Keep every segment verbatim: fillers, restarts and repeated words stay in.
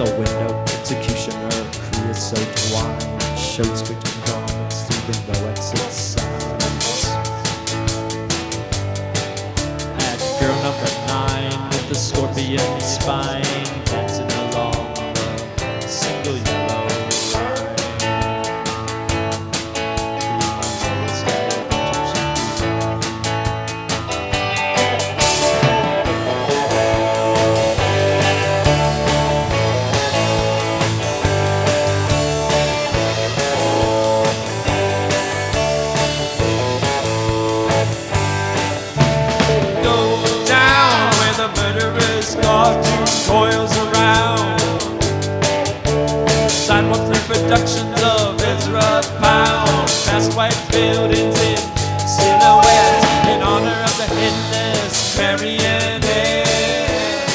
the window, executioner, creosote wine, showed straight to garments through the no exit signs. At girl number nine with the scorpion spine, dancing along the single yellow line. Cartoon coils around sidewalk reproductions of Ezra Pound, vast white buildings in silhouette in honor of the headless marionette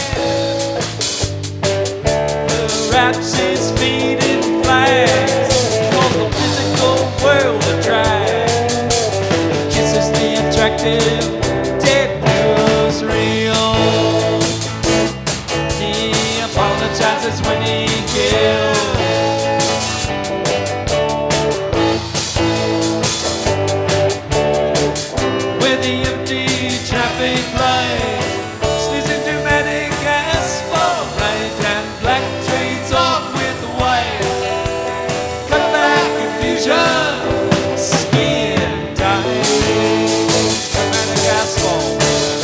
who wraps his feet in flags, calls the physical world a drag, kisses the attractive dead news real. Apologizes when he kills. With the empty traffic light, sneezing dramatic asphalt light, and black trades off with white. Cut back confusion, skin tight. Dramatic asphalt.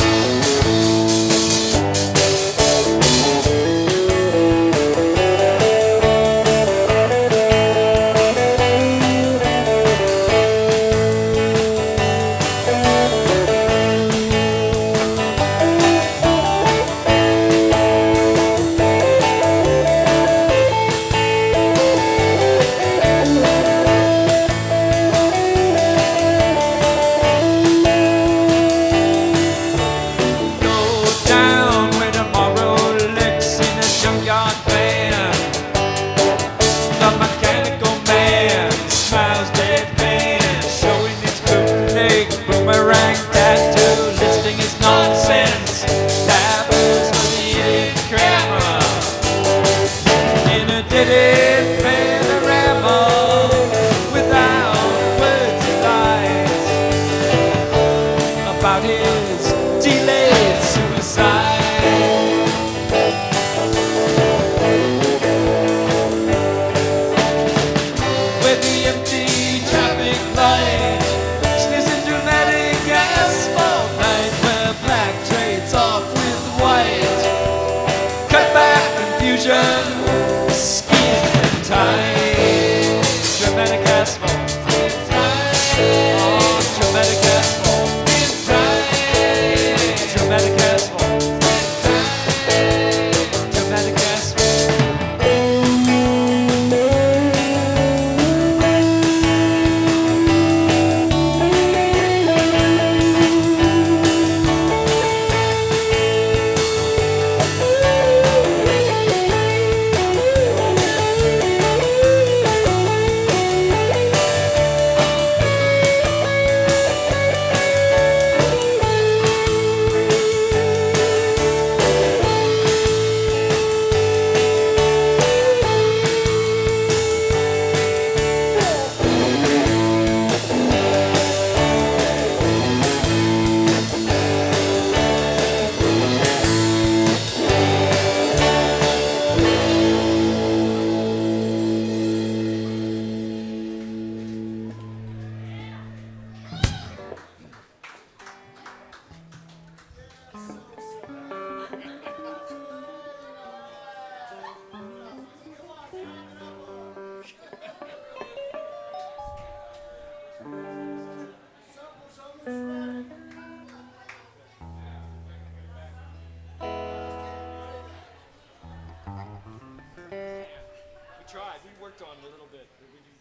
Skin tight, dramatic asphalt. Oh, dramatic asphalt. Dramatic asphalt. Dramatic asphalt. We tried. We worked on it a little bit. We